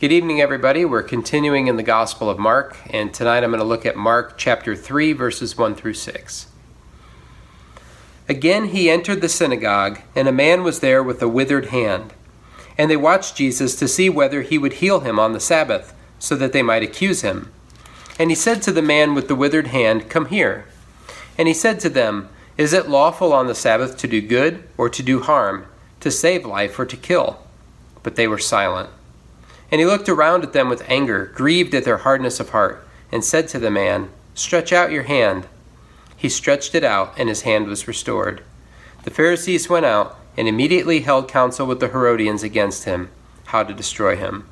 Good evening, everybody. We're continuing in the Gospel of Mark, and tonight I'm going to look at Mark chapter 3, verses 1 through 6. Again he entered the synagogue, and a man was there with a withered hand. And they watched Jesus to see whether he would heal him on the Sabbath, so that they might accuse him. And he said to the man with the withered hand, "Come here." And he said to them, "Is it lawful on the Sabbath to do good or to do harm, to save life or to kill?" But they were silent. And he looked around at them with anger, grieved at their hardness of heart, and said to the man, "Stretch out your hand." He stretched it out, and his hand was restored. The Pharisees went out and immediately held counsel with the Herodians against him, how to destroy him.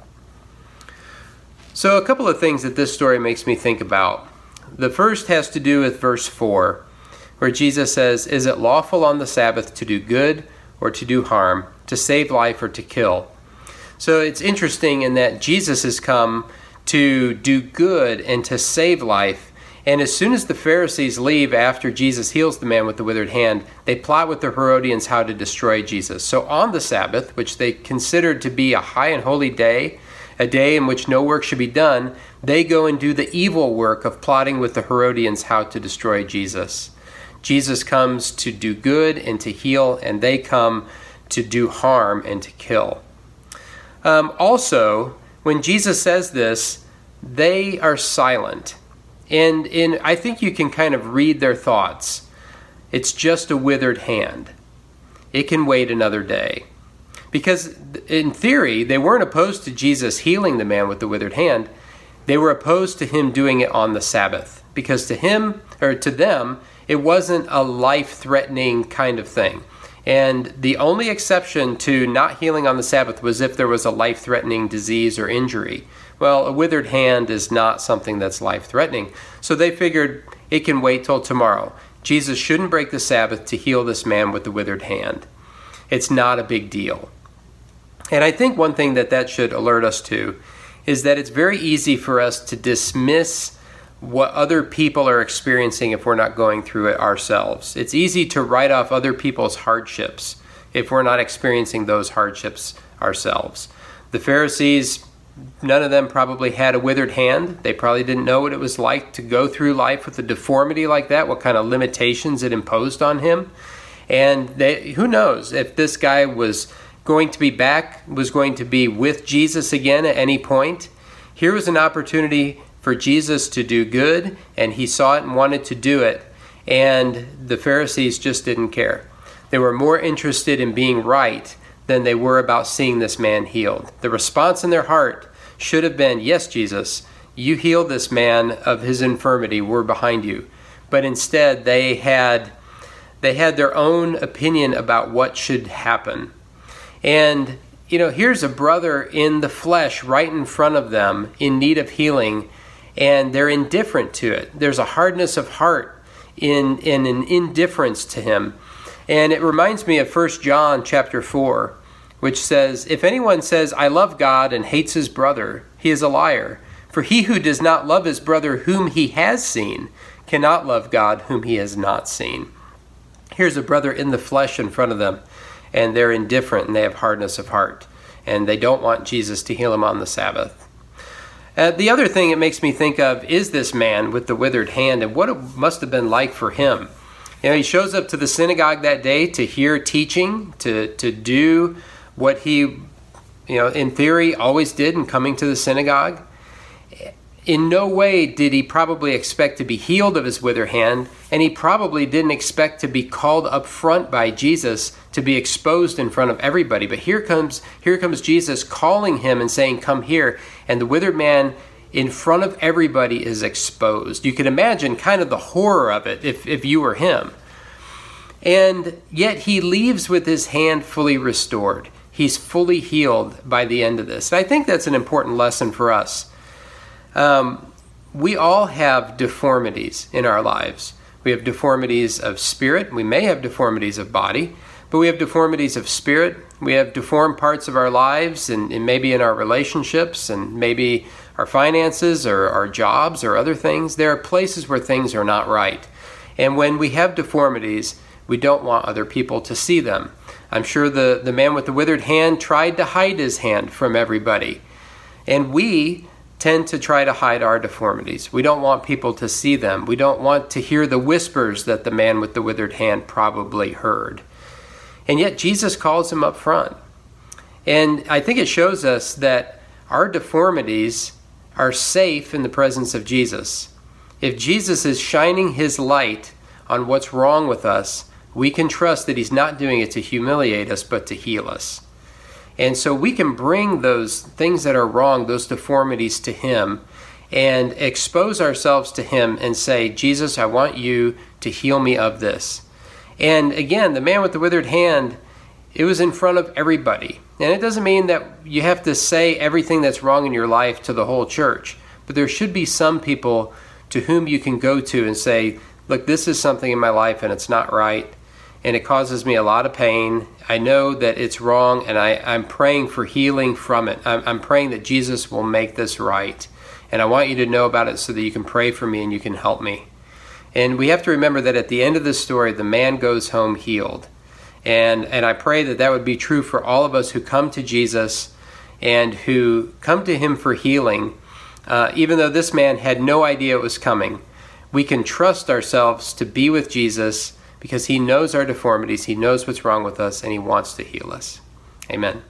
So a couple of things that this story makes me think about. The first has to do with verse 4, where Jesus says, "Is it lawful on the Sabbath to do good or to do harm, to save life or to kill?" So it's interesting in that Jesus has come to do good and to save life. And as soon as the Pharisees leave after Jesus heals the man with the withered hand, they plot with the Herodians how to destroy Jesus. So on the Sabbath, which they considered to be a high and holy day, a day in which no work should be done, they go and do the evil work of plotting with the Herodians how to destroy Jesus. Jesus comes to do good and to heal, and they come to do harm and to kill. Also, when Jesus says this, they are silent. And I think you can kind of read their thoughts. It's just a withered hand. It can wait another day. Because in theory, they weren't opposed to Jesus healing the man with the withered hand. They were opposed to him doing it on the Sabbath. Because to them, it wasn't a life-threatening kind of thing. And the only exception to not healing on the Sabbath was if there was a life-threatening disease or injury. Well, a withered hand is not something that's life-threatening. So they figured it can wait till tomorrow. Jesus shouldn't break the Sabbath to heal this man with the withered hand. It's not a big deal. And I think one thing that should alert us to is that it's very easy for us to dismiss what other people are experiencing if we're not going through it ourselves. It's easy to write off other people's hardships if we're not experiencing those hardships ourselves. The Pharisees, none of them probably had a withered hand. They probably didn't know what it was like to go through life with a deformity like that, what kind of limitations it imposed on him. And who knows if this guy was going to be with Jesus again at any point. Here was an opportunity for Jesus to do good, and he saw it and wanted to do it, and the Pharisees just didn't care. They were more interested in being right than they were about seeing this man healed. The response in their heart should have been, "Yes, Jesus, you healed this man of his infirmity. We're behind you." But instead, they had their own opinion about what should happen. And, here's a brother in the flesh right in front of them in need of healing, and they're indifferent to it. There's a hardness of heart in an indifference to him. And it reminds me of 1 John chapter 4, which says, "If anyone says, 'I love God,' and hates his brother, he is a liar. For he who does not love his brother whom he has seen cannot love God whom he has not seen." Here's a brother in the flesh in front of them, and they're indifferent and they have hardness of heart, and they don't want Jesus to heal him on the Sabbath. The other thing it makes me think of is this man with the withered hand and what it must have been like for him. He shows up to the synagogue that day to hear teaching, to do what he, in theory, always did in coming to the synagogue. In no way did he probably expect to be healed of his withered hand, and he probably didn't expect to be called up front by Jesus to be exposed in front of everybody. But here comes Jesus calling him and saying, "Come here," and the withered man in front of everybody is exposed. You can imagine kind of the horror of it if you were him. And yet he leaves with his hand fully restored. He's fully healed by the end of this. And I think that's an important lesson for us. We all have deformities in our lives. We have deformities of spirit. We may have deformities of body, but we have deformities of spirit. We have deformed parts of our lives and maybe in our relationships and maybe our finances or our jobs or other things. There are places where things are not right. And when we have deformities, we don't want other people to see them. I'm sure the man with the withered hand tried to hide his hand from everybody. And we tend to try to hide our deformities. We don't want people to see them. We don't want to hear the whispers that the man with the withered hand probably heard. And yet Jesus calls him up front. And I think it shows us that our deformities are safe in the presence of Jesus. If Jesus is shining his light on what's wrong with us, we can trust that he's not doing it to humiliate us, but to heal us. And so we can bring those things that are wrong, those deformities, to him and expose ourselves to him and say, Jesus, I want you to heal me of this. And again, the man with the withered hand, it was in front of everybody. And it doesn't mean that you have to say everything that's wrong in your life to the whole church, but there should be some people to whom you can go to and say, look, this is something in my life and it's not right, and it causes me a lot of pain. I know that it's wrong, and I'm praying for healing from it. I'm praying that Jesus will make this right, and I want you to know about it so that you can pray for me and you can help me. And we have to remember that at the end of this story, the man goes home healed. And I pray that that would be true for all of us who come to Jesus and who come to him for healing. Even though this man had no idea it was coming, we can trust ourselves to be with Jesus because he knows our deformities, he knows what's wrong with us, and he wants to heal us. Amen.